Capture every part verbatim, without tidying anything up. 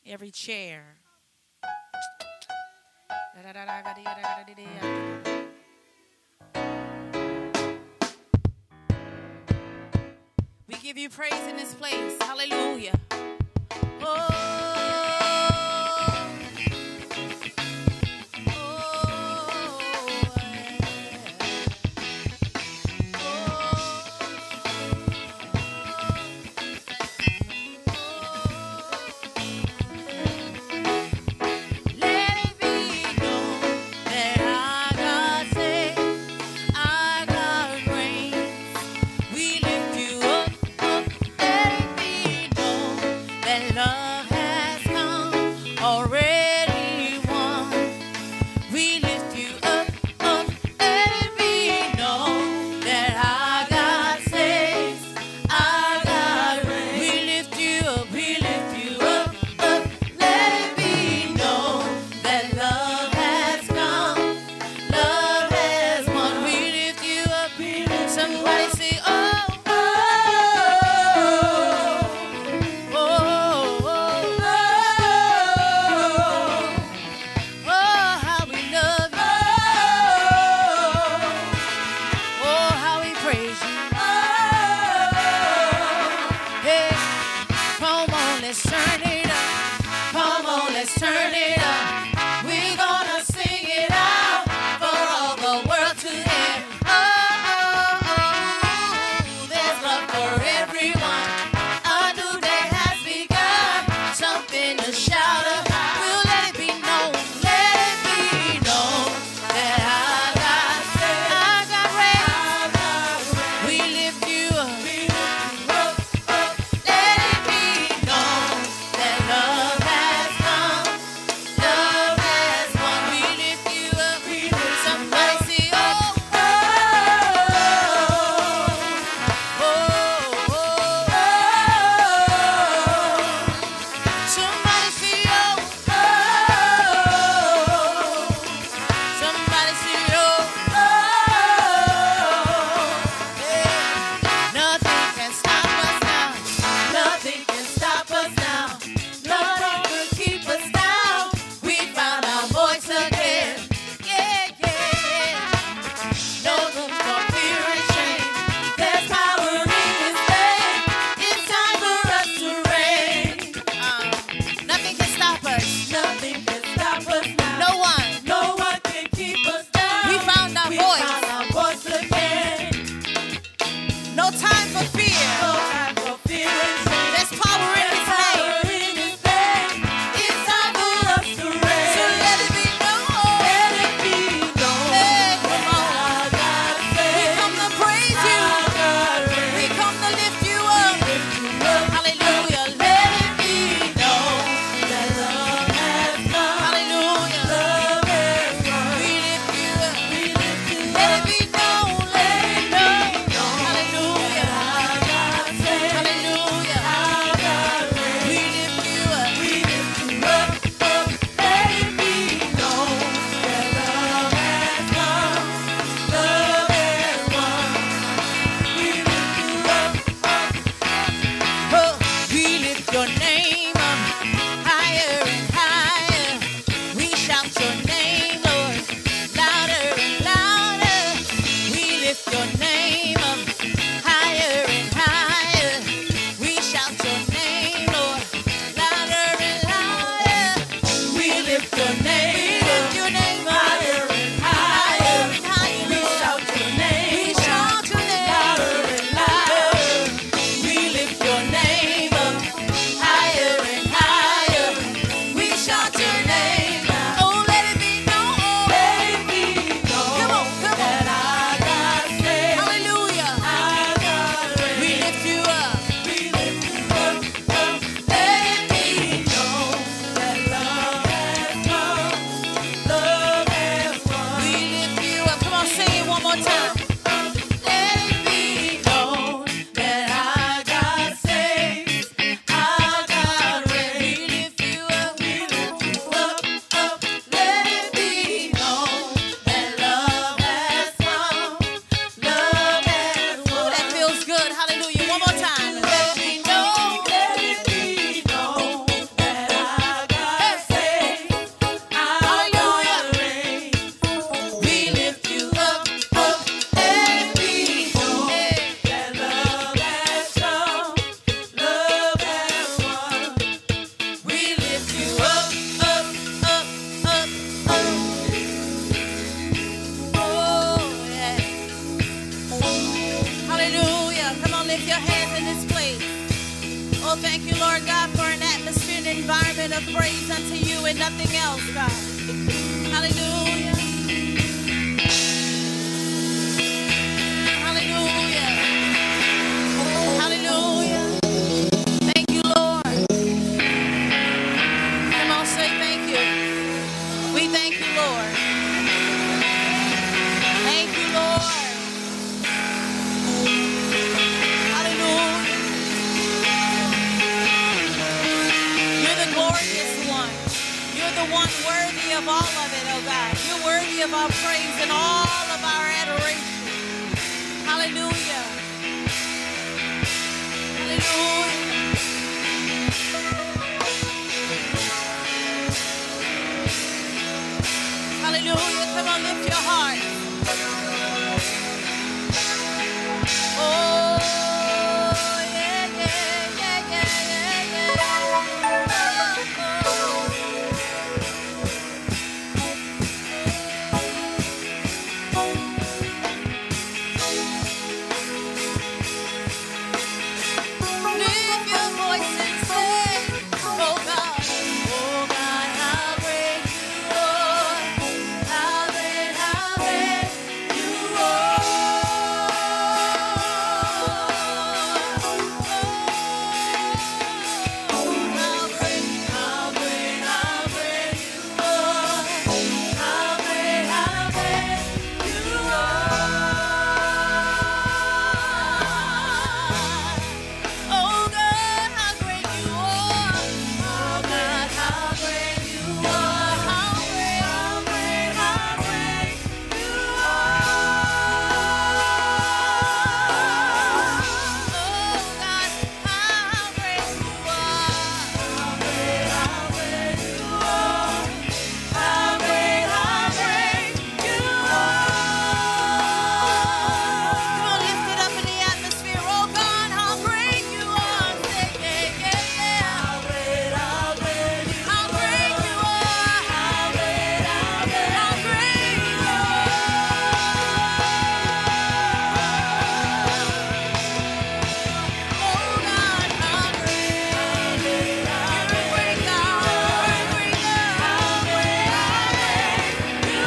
every chair. We give you praise in this place. Hallelujah. Oh. We of praise unto you and nothing else, God. Hallelujah. Hallelujah. Hallelujah. Thank you, Lord. Come on, say thank you. We thank you, Lord. Thank you, Lord. Hallelujah. You're the glorious one. You're the one worthy of all of it, oh God. You're worthy of our praise and all of our adoration. Hallelujah. Hallelujah. Hallelujah. Come on, lift your heart. Oh, yeah, yeah, yeah, yeah, yeah, yeah. Oh, lift your voice and say, oh God, oh God, how great you are. How great, how great you are. Oh, how great, how great, how great you are. How great, how great you are. Oh God, how great you are. Oh God, how great you are. How great, how great, how great you are. Oh God, how great you are. How great, how great you are. How great, how great you are. Come on, lift it up in the atmosphere. Oh God, how great you are. Say, yeah, yeah, yeah. How great, how great you How great you are. How great, how great, how great you are. Oh God, how great, how great, how great. You're a great God. You're a great God. How great, how great you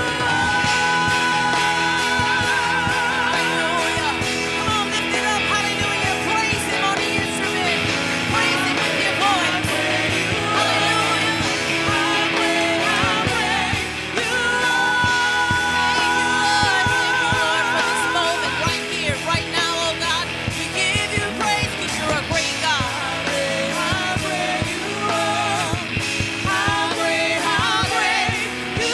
are. Hallelujah. Come on, lift it up. Hallelujah. Praise him on the instrument. Praise him with your voice. Hallelujah. How great, how great you are. Thank you, Lord. Thank you, Lord, for this moment right here, right now, oh God. We give you praise because you're a great God. How great you are. How great, how great you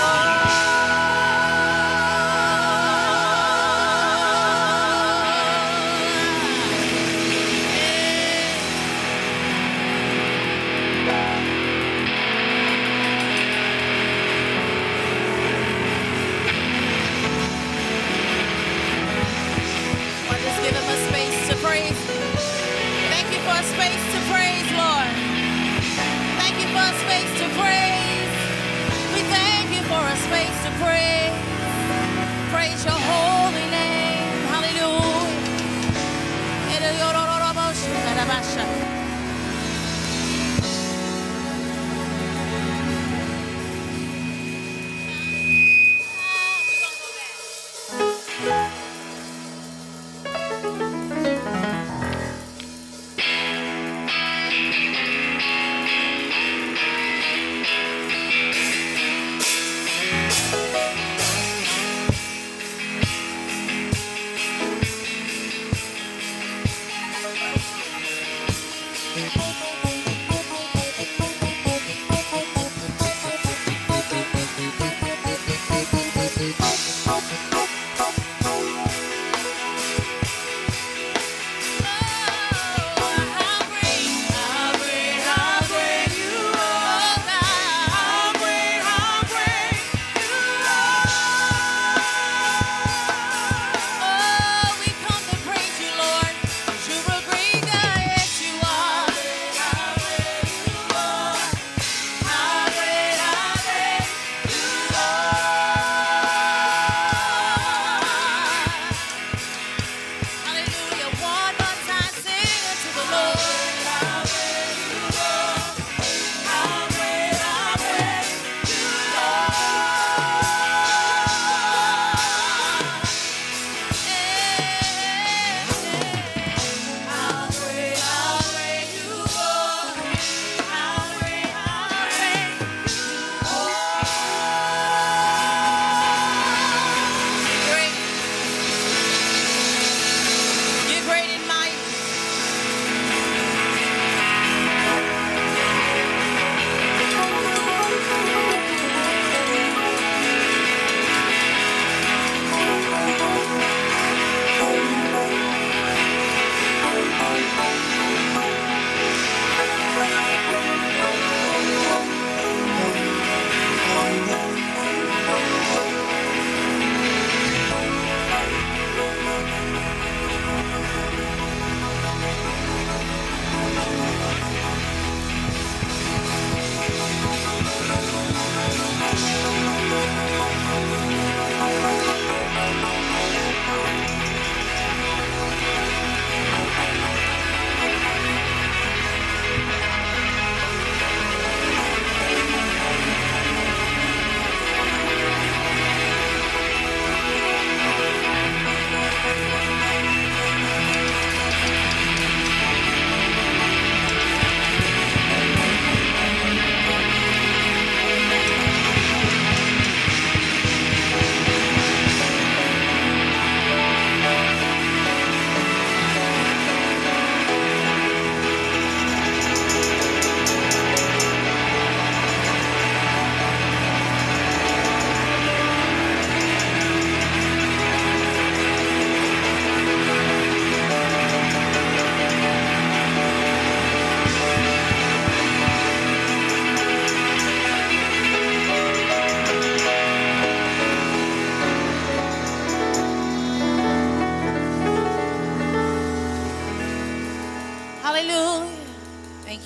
Or just give him a space to praise. Thank you for a space to praise, Lord. Thank you for a space to praise. We thank you for a space to praise. Praise your holy name. Hallelujah.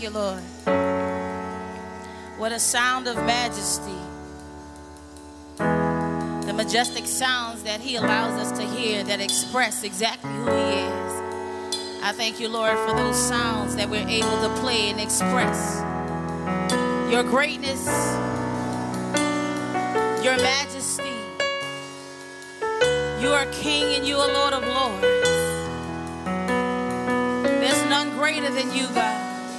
you, Lord. What a sound of majesty. The majestic sounds that he allows us to hear that express exactly who he is. I thank you, Lord, for those sounds that we're able to play and express your greatness, your majesty. You are King and you are Lord of Lords. There's none greater than you, God.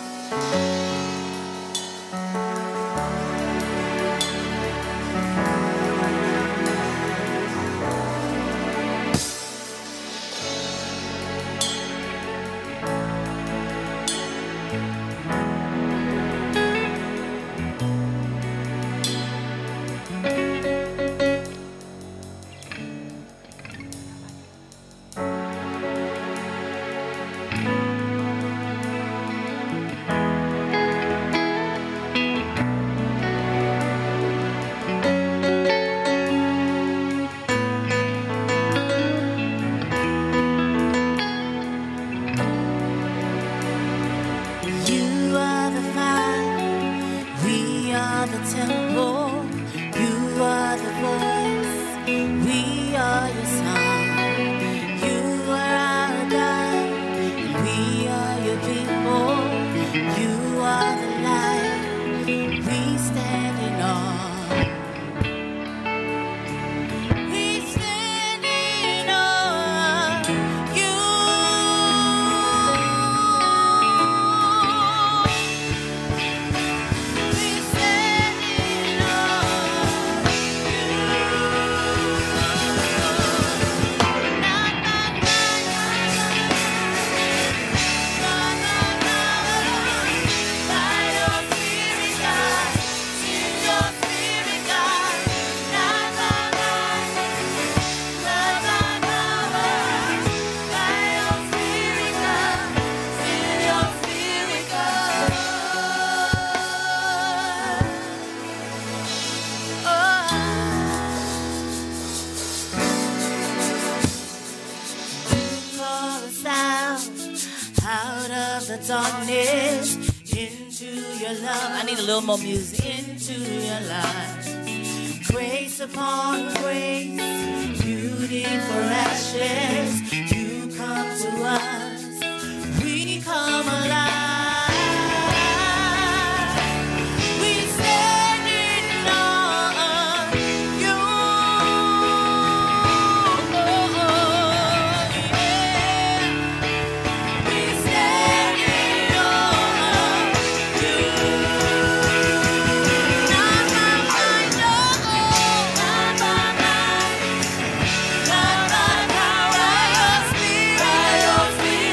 Darkness into your love. I need a little more music. Into your life, grace upon grace, beauty for ashes. You come to us, we come alive. We stand in awe of you. Oh, yeah. We stand in Spirit.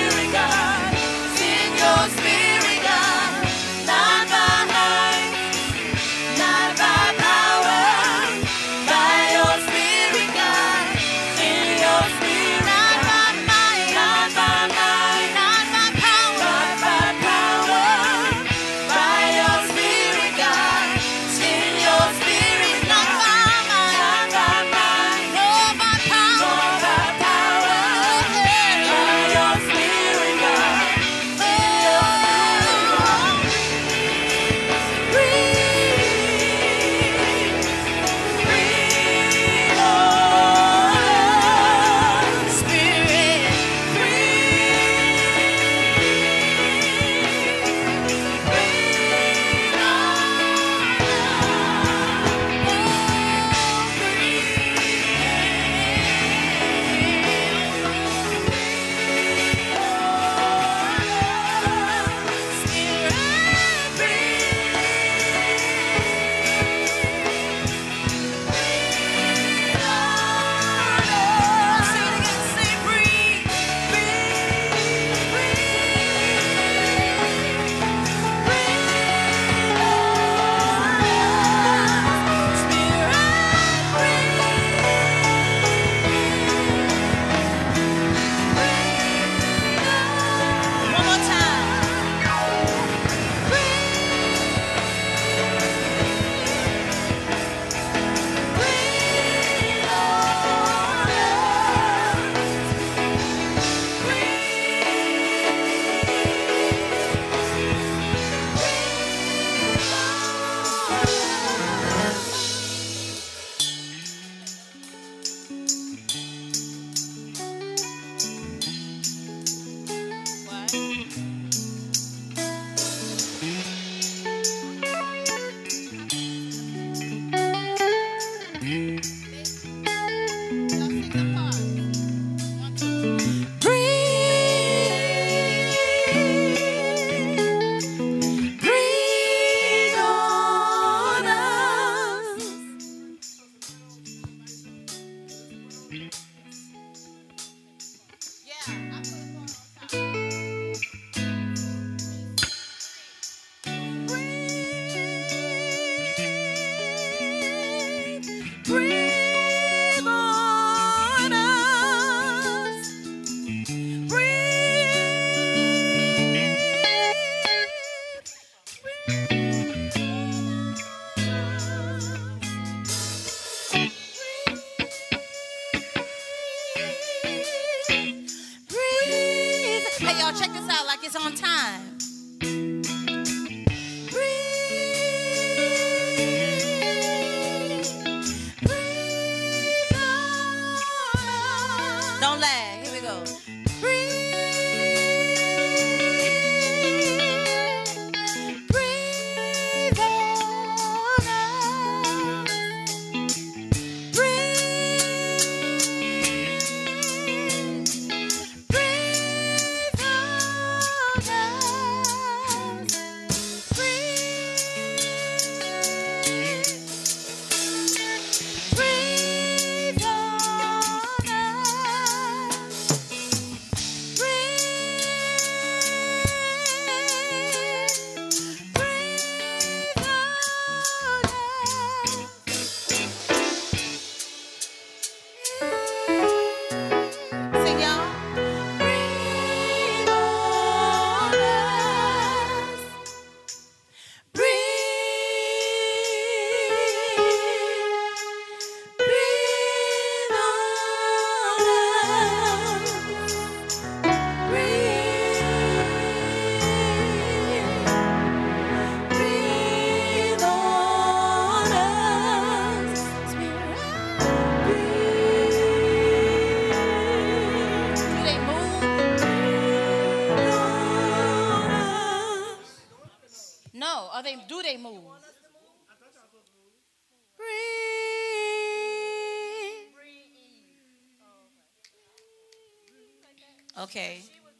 Okay.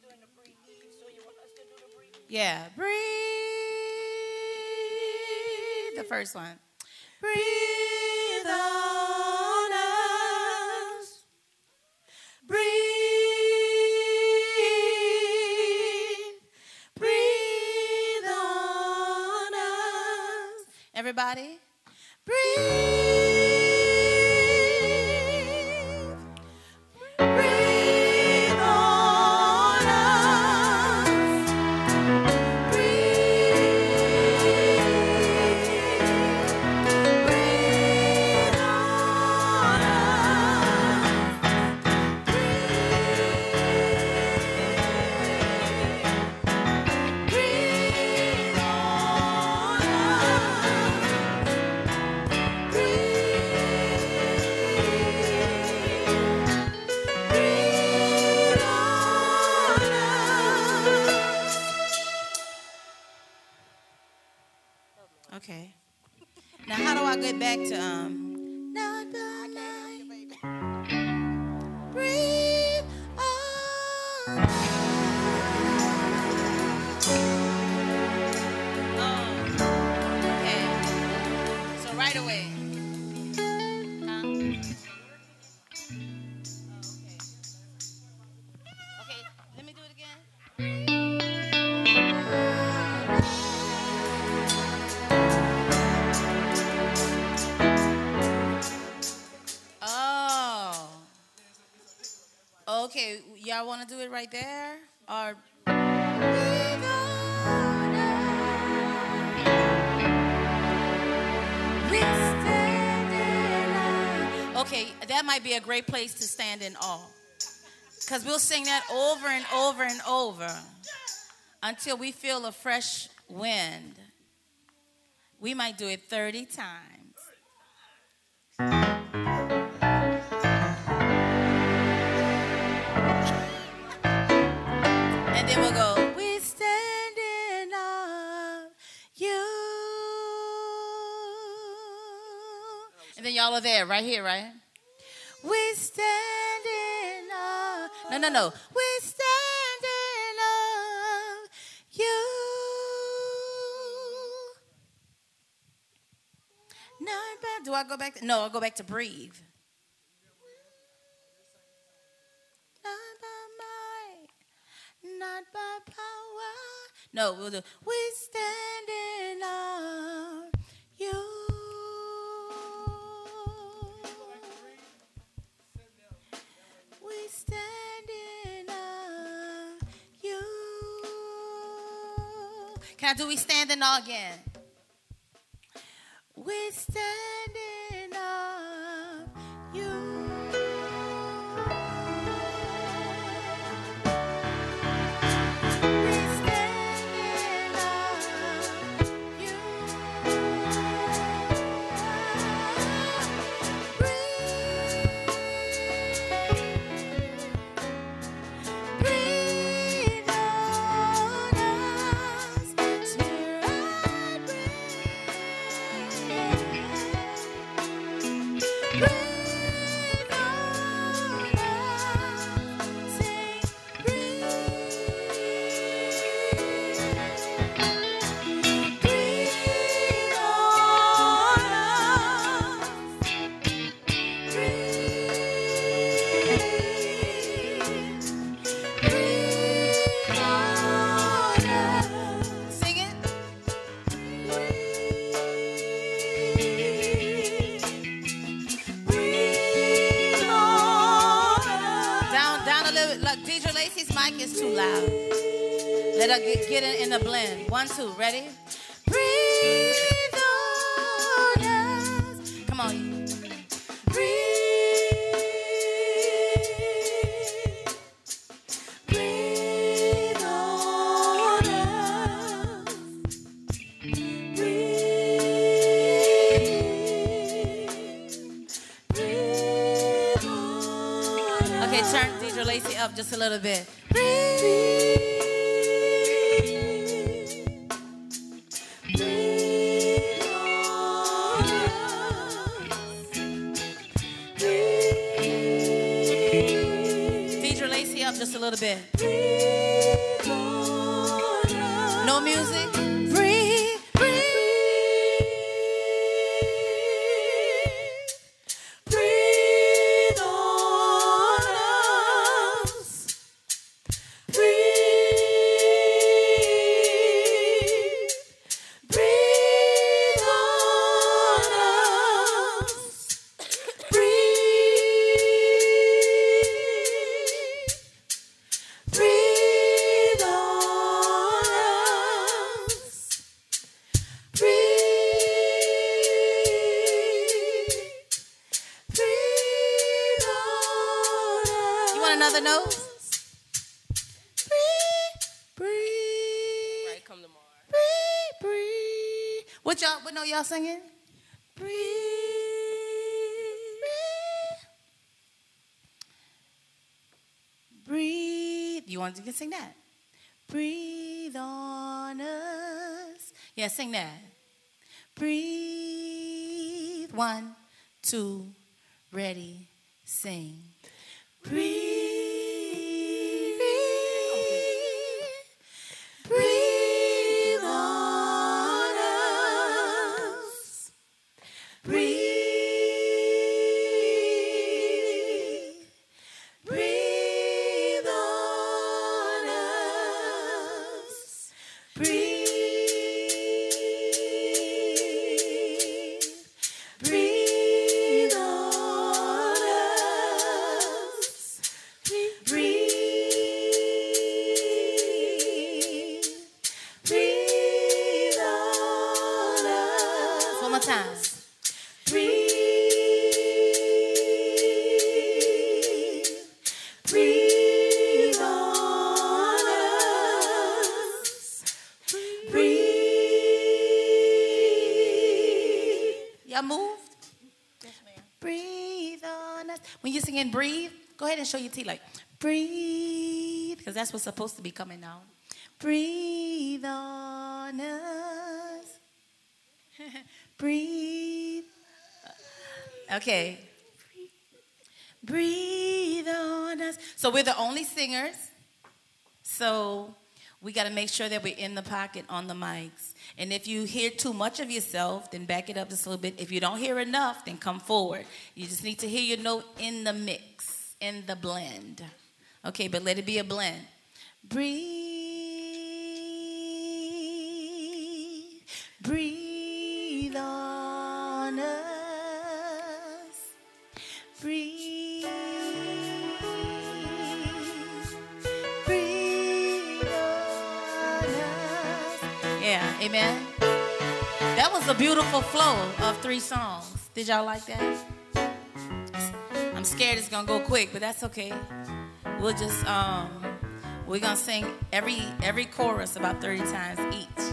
Yeah. Breathe. The first one. Breathe on us. Breathe. Breathe on us. Everybody. Breathe. Okay. Now, how do I get back to um? Now, breathe on. Oh, okay. So right away. Huh? Oh, okay. Okay. Let me do it again. Okay, y'all want to do it right there? Or okay, that might be a great place to stand in awe. Because we'll sing that over and over and over until we feel a fresh wind. We might do it thirty times. And then we'll go, we're standing on you. And then y'all are there, right here, right? We're standing on. No, no, no. We're standing on you. Not by, do I go back to, no, I'll go back to breathe. Not by might, not by power. No, we'll do, we're standing on you. We're standing on you. Can I do we standing all again? We're standing on you. We're standing on you. Breathe. Breathe on us. Spirit, breathe. Breathe on us. Sing, breathe. Breathe on us. Breathe. Breathe on us. Sing it. Breathe on us. Down, down a little bit. Look, Deidre Lacey's mic is too loud. Let her get, get it in the blend. One, two, ready? Breathe on us. Come on. Breathe. Breathe on us. Breathe. Breathe on us. Okay, turn Deidre Lacey up just a little bit. Breathe. Breathe on us. Breathe. Deidre Lacey up just a little bit. Breathe on us. No music. Breathe, breathe. Breathe on us. Breathe. Breathe on us. Breathe. Breathe on us. Breathe. Breathe on us. You want another note? Breathe. Breathe. Right, come tomorrow. Breathe. Breathe. What y'all, what note y'all singing? Breathe. Breathe. Breathe. You want to sing that? Breathe on us. Yeah, sing that. Breathe. One, two, ready, sing. Breathe. Breathe on us. Breathe. Breathe on us. Breathe. Breathe on us. Breathe. Breathe on us. One more time. Breathe. Breathe on us. Breathe. Y'all moved? Yes, ma'am. Breathe on us. When you're singing breathe, go ahead and show your teeth like breathe, because that's what's supposed to be coming out. Breathe on us. Breathe. Okay. Breathe on us. So we're the only singers. So we got to make sure that we're in the pocket on the mics. And if you hear too much of yourself, then back it up just a little bit. If you don't hear enough, then come forward. You just need to hear your note in the mix, in the blend. Okay, but let it be a blend. Breathe, breathe on us. Breathe, breathe on us. Yeah, amen. That was a beautiful flow of three songs. Did y'all like that? I'm scared it's gonna go quick, but that's okay. We'll just um, we're gonna sing every every chorus about thirty times each.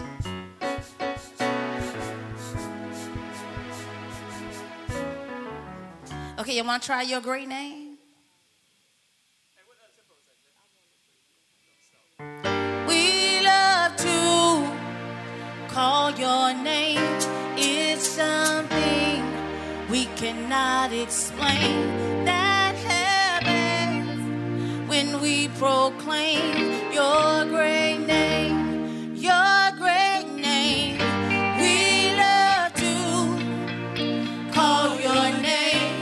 Okay, you want to try Your Great Name? We love to call Your name. It's something we cannot explain. That happens when we proclaim Your great name. Your great name. We love to call Your name.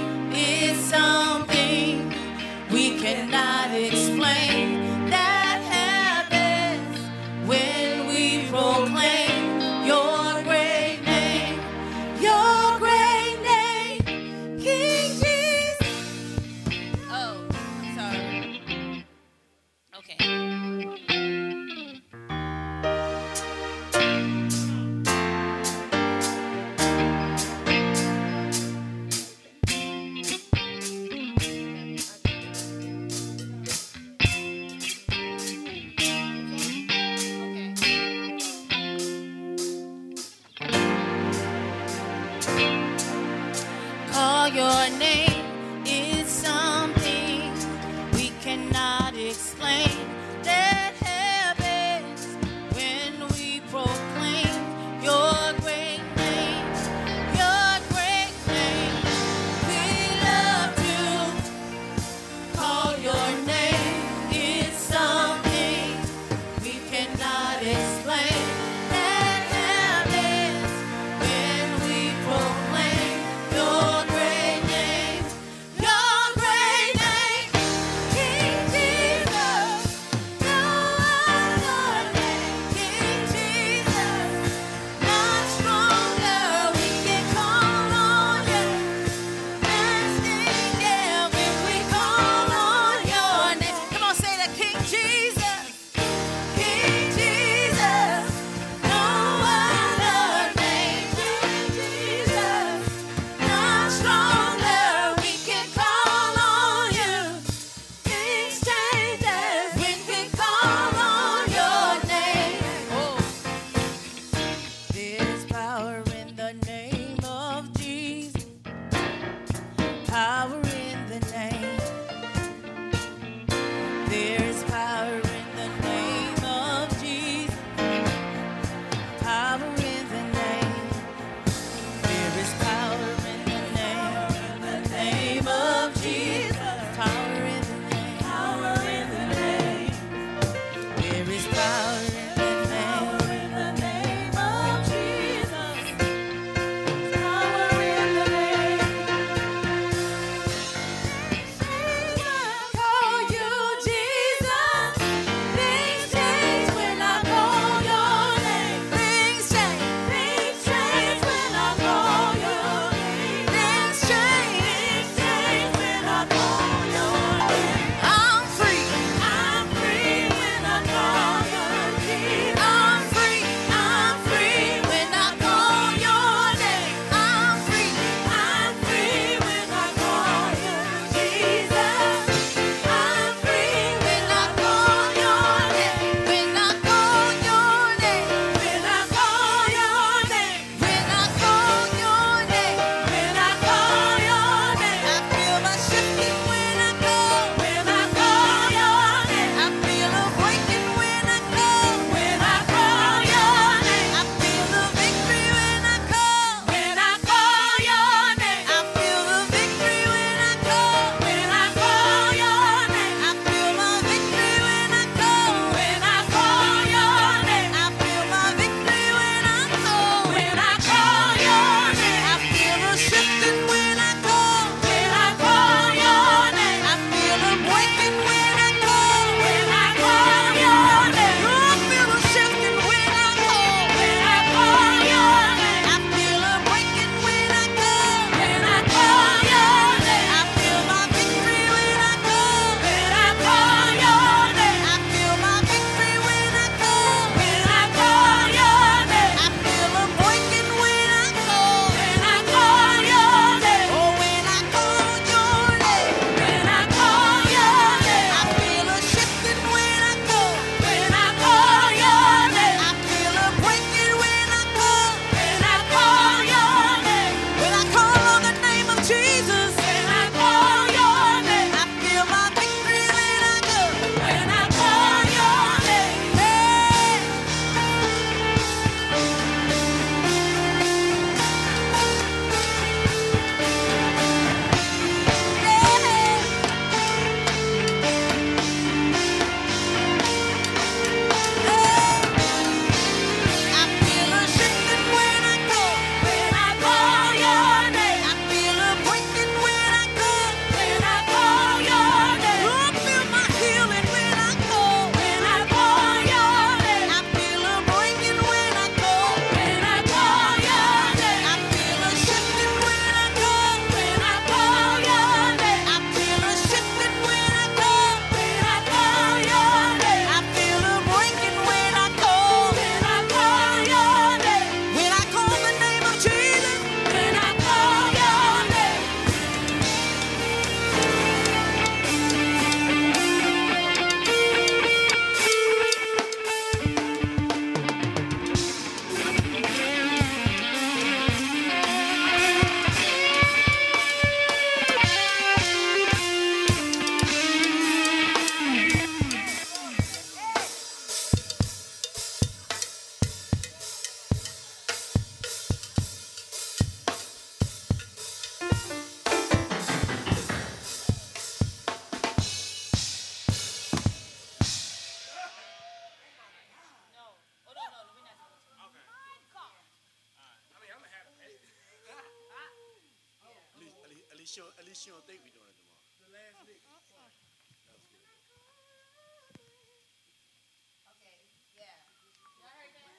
Something we cannot explain. That happens when we proclaim Your great name. Your great name, King Jesus. Oh, I'm sorry. Okay. least you, at least you don't think we're doing it tomorrow. The last week. That was good. Okay, yeah. Y'all heard that?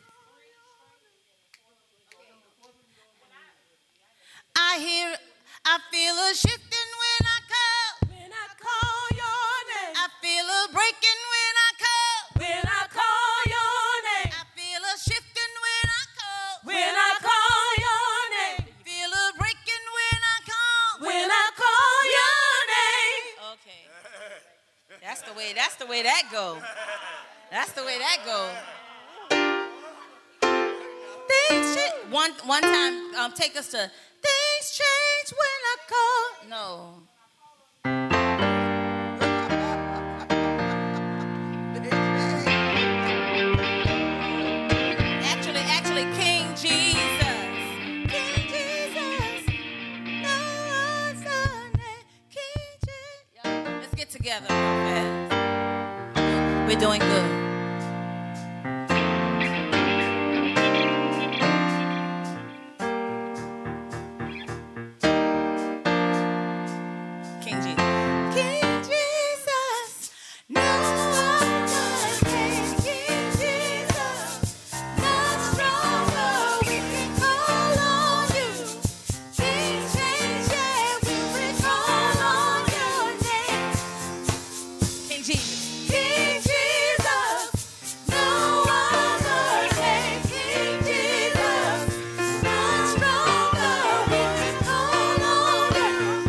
I hear, I feel a shifting when I call. When I call your name. I feel a breaking when I call. When I call your name. I feel a shifting when I call. When I call your name. Feel a breaking when I call. When I call your name. Okay. That's the way, that's the way that go. That's the way that go. Things change. One, one time, um, take us to things change when I call. No. Actually, actually, King Jesus. King Jesus. No other name. King Jesus. Yo, let's get together real fast. We're doing good. King Jesus. King Jesus, no other name. King Jesus, not stronger. We can call on you. King Jesus, yeah, we can call on your name. King Jesus. King Jesus, no other name. King Jesus, not stronger. We can call on you.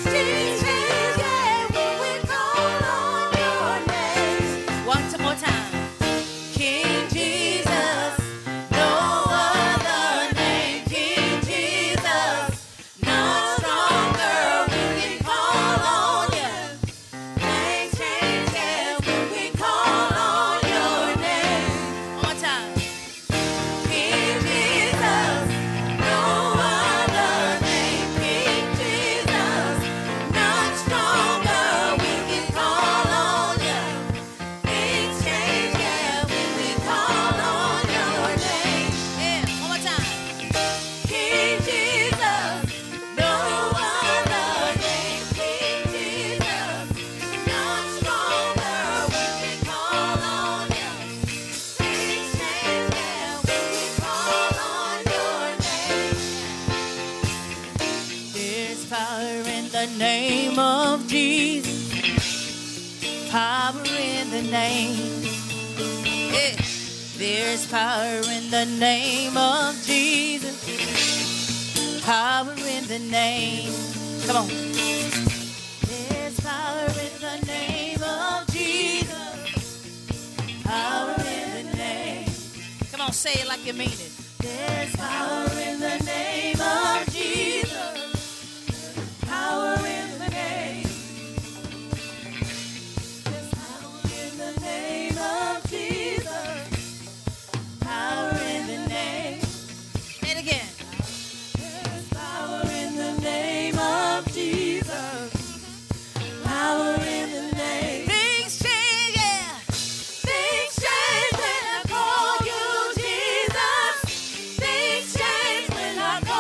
One more time. King Jesus, no other name. King Jesus, not stronger. We can call on you. Things change, yeah, when we call on your name. One more time. King Jesus, no other name. King Jesus, not stronger. We can call on you. Things change, yeah, when we call on your name. Yeah, one more time. King Jesus, no other name. King Jesus, not stronger. We can call on you. Things change, yeah, when we call on your name. There's power in the name of Jesus. Power in the name. Yeah. There's power in the name of Jesus. Power in the name. Come on. There's power in the name of Jesus. Power in the name. Come on, say it like you mean it. There's power in the name of Jesus. Power in the name. There's power in the name of Jesus. Power in the name. Say it again. There's power in the name of Jesus. Power in the name. Things change, yeah. Things change when I call you Jesus. Things change when I call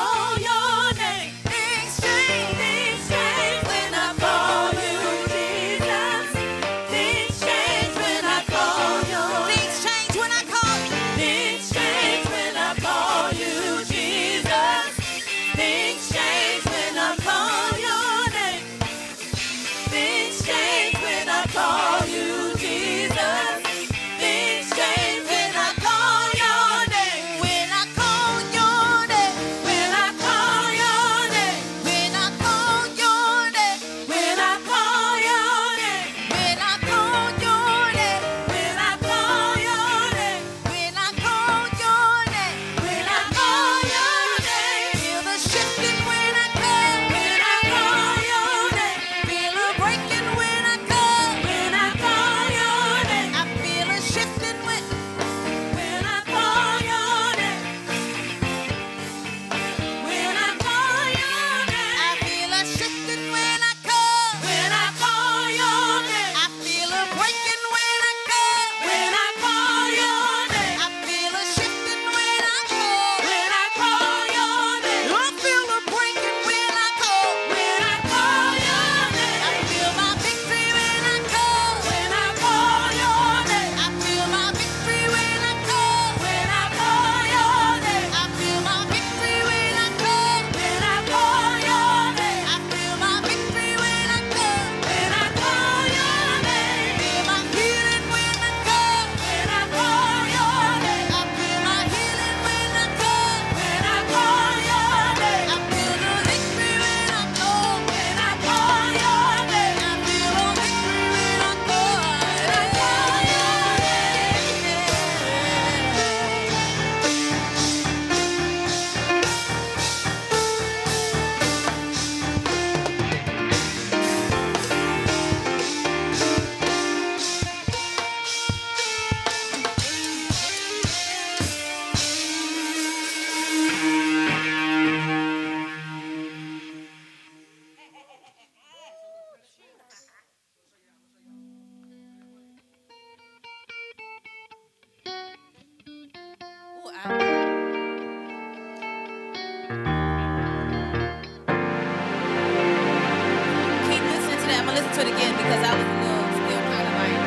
it again because I was a little still kind of like,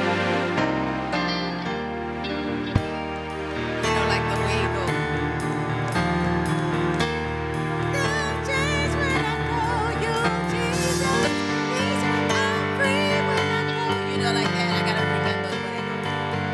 you know, like the way it goes. Things change when I call you Jesus. Things are free when I call you. You know, like that. I gotta remember the way it goes.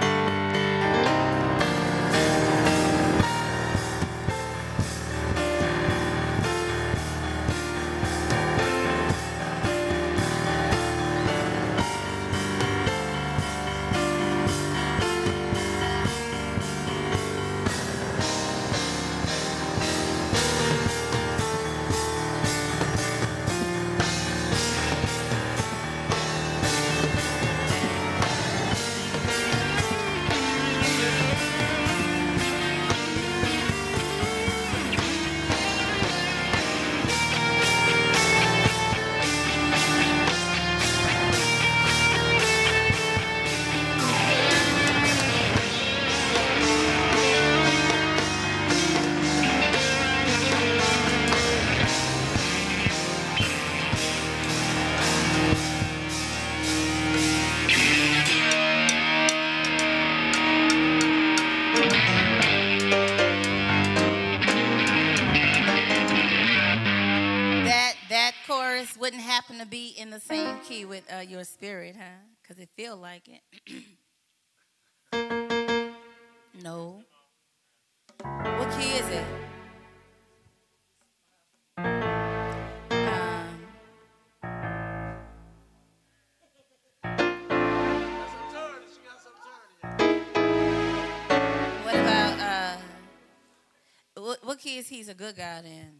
That that chorus wouldn't happen to be in the same key with uh, your spirit, huh? Because it feel like it. No. What key is it? Um, what about uh? What, what key is He's a Good God in?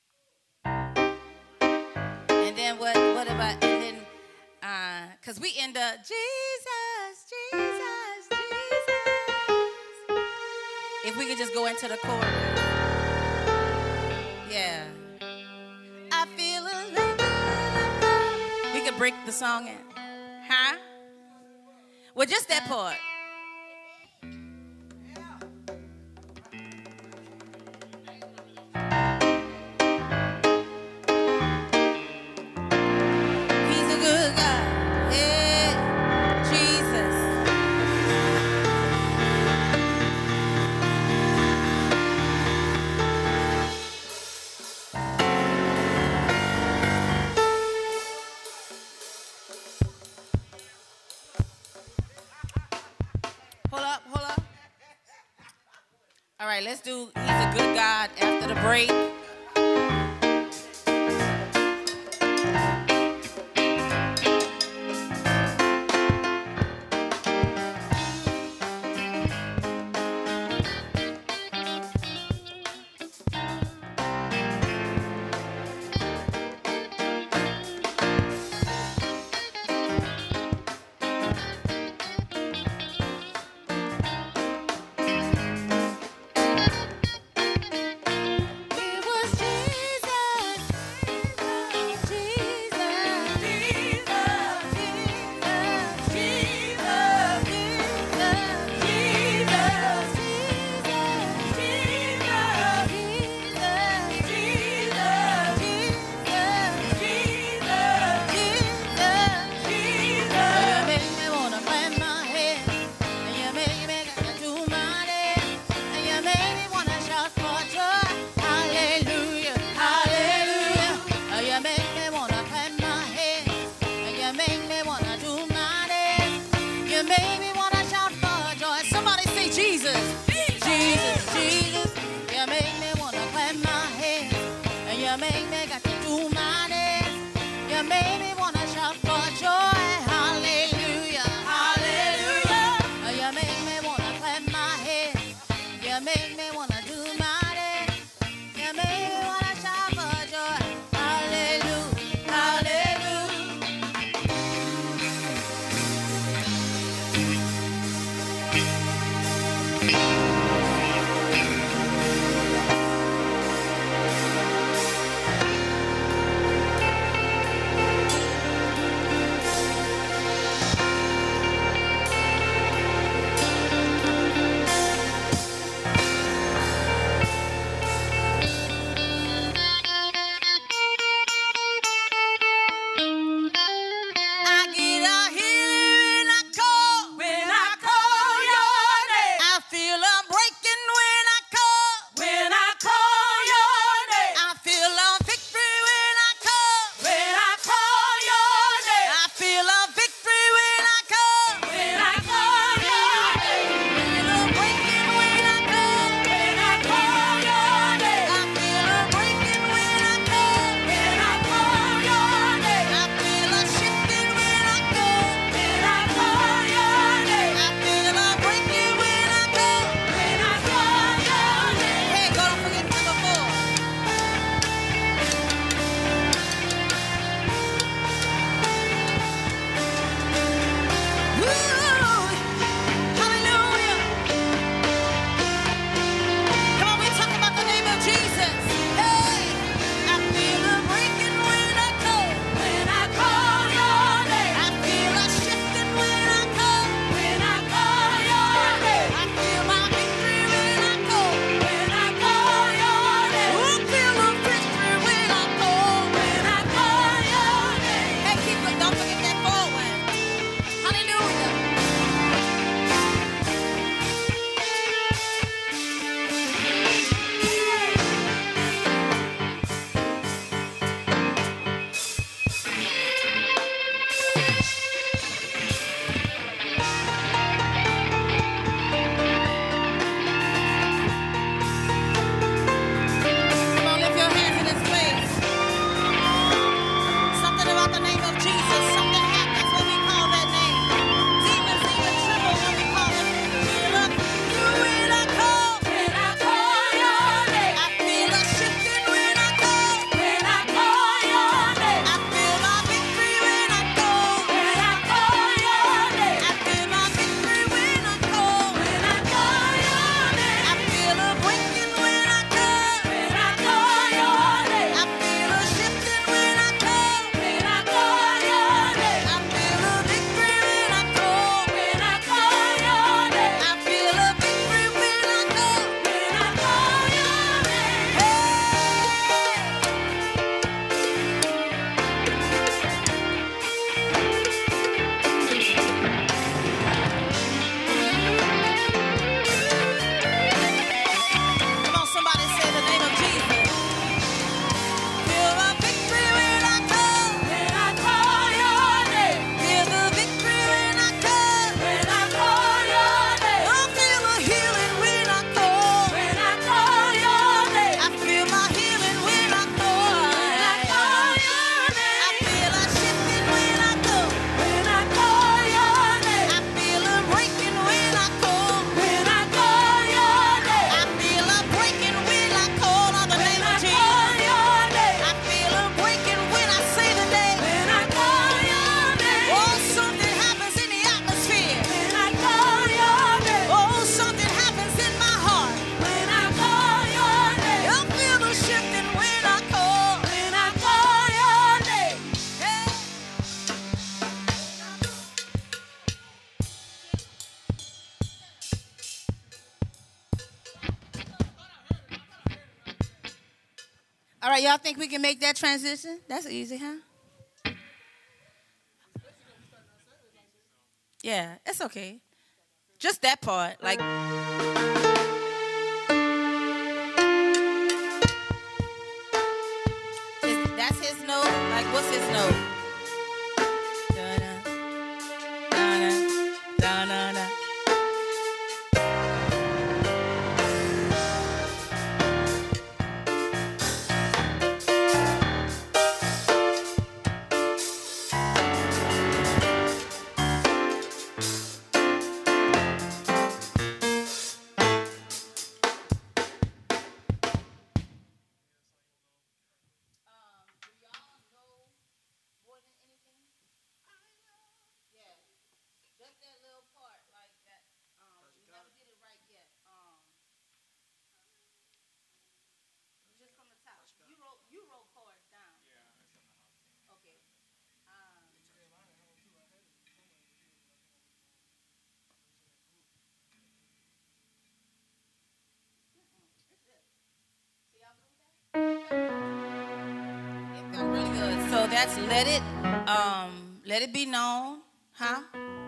And then what? What about? And then, uh, cause we end up Jesus, Jesus, Jesus. If we could just go into the chorus, yeah. I feel a little. We could break the song in, huh? Well, just that part. He's a good God. Yeah, Jesus. Hold up, hold up. All right, let's do He's a Good God after the break. It was Jesus, Jesus, Jesus, Jesus, Jesus, Jesus, You make me wanna clap my hands, and you make me gotta do my dance, and you make me wanna shout for joy. Hallelujah, hallelujah. You make me wanna clap my hands, and you make me wanna do my dance. You make me wanna shout for joy. Somebody say Jesus, Jesus, Jesus. You make me wanna clap my hands, and you make me got to do my dance. You make me wanna shout for joy. Hallelujah, hallelujah. You make me wanna clap my hands. You make me wanna do my dance. You make me wanna shout for joy. Hallelujah, hallelujah. All right, y'all think we can make that transition? That's easy, huh? Yeah, it's okay. Just that part, like. Is, that's his note? Like, what's his note? Da-da, da-da, da-da-da. Really good. So that's let it, um, let it be known, huh?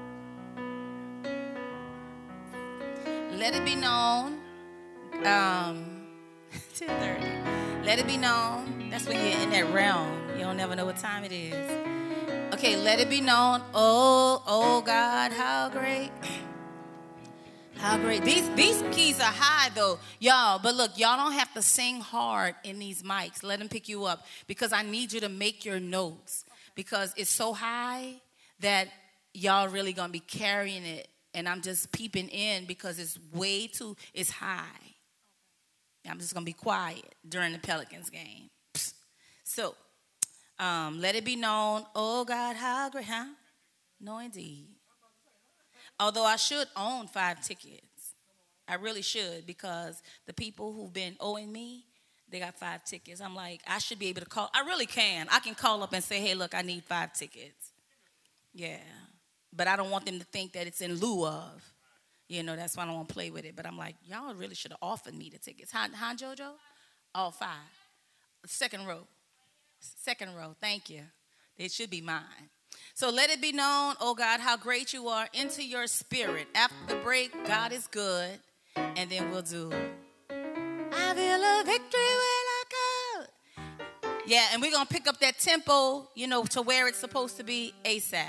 Let it be known. Um, ten thirty. Let it be known. That's when you're in that realm. You don't never know what time it is. Okay, let it be known. Oh, oh God, how great. How great. These these keys are high though, y'all. But look, y'all don't have to sing hard in these mics. Let them pick you up because I need you to make your notes because it's so high that y'all really gonna be carrying it. And I'm just peeping in because it's way too, it's high. I'm just gonna be quiet during the Pelicans game. Psst. So, um, let it be known. Oh God, how great, huh? No, indeed. Although I should own five tickets. I really should because the people who've been owing me, they got five tickets. I'm like, I should be able to call. I really can. I can call up and say, hey, look, I need five tickets. Yeah. But I don't want them to think that it's in lieu of. You know, that's why I don't want to play with it. But I'm like, y'all really should have offered me the tickets. Huh, huh JoJo? All five. Second row. Second row. Thank you. They should be mine. So let it be known, oh God, how great you are into your spirit. After the break, God is good. And then we'll do, I feel a victory when I go. Yeah, and we're going to pick up that tempo, you know, to where it's supposed to be ASAP.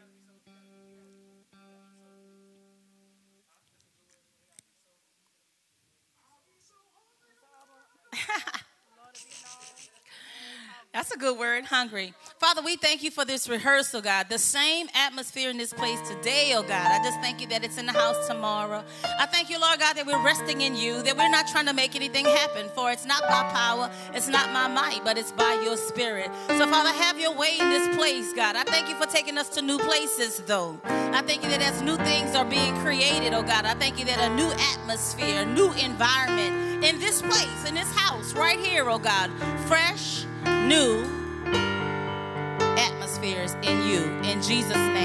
That's a good word, hungry. Father, we thank you for this rehearsal, God. The same atmosphere in this place today, oh God. I just thank you that it's in the house tomorrow. I thank you, Lord God, that we're resting in you, that we're not trying to make anything happen, for it's not by power, it's not my might, but it's by your spirit. So, Father, have your way in this place, God. I thank you for taking us to new places, though. I thank you that as new things are being created, oh God, I thank you that a new atmosphere, a new environment in this place, in this house, right here, oh God, fresh, new atmospheres in you. In Jesus' name.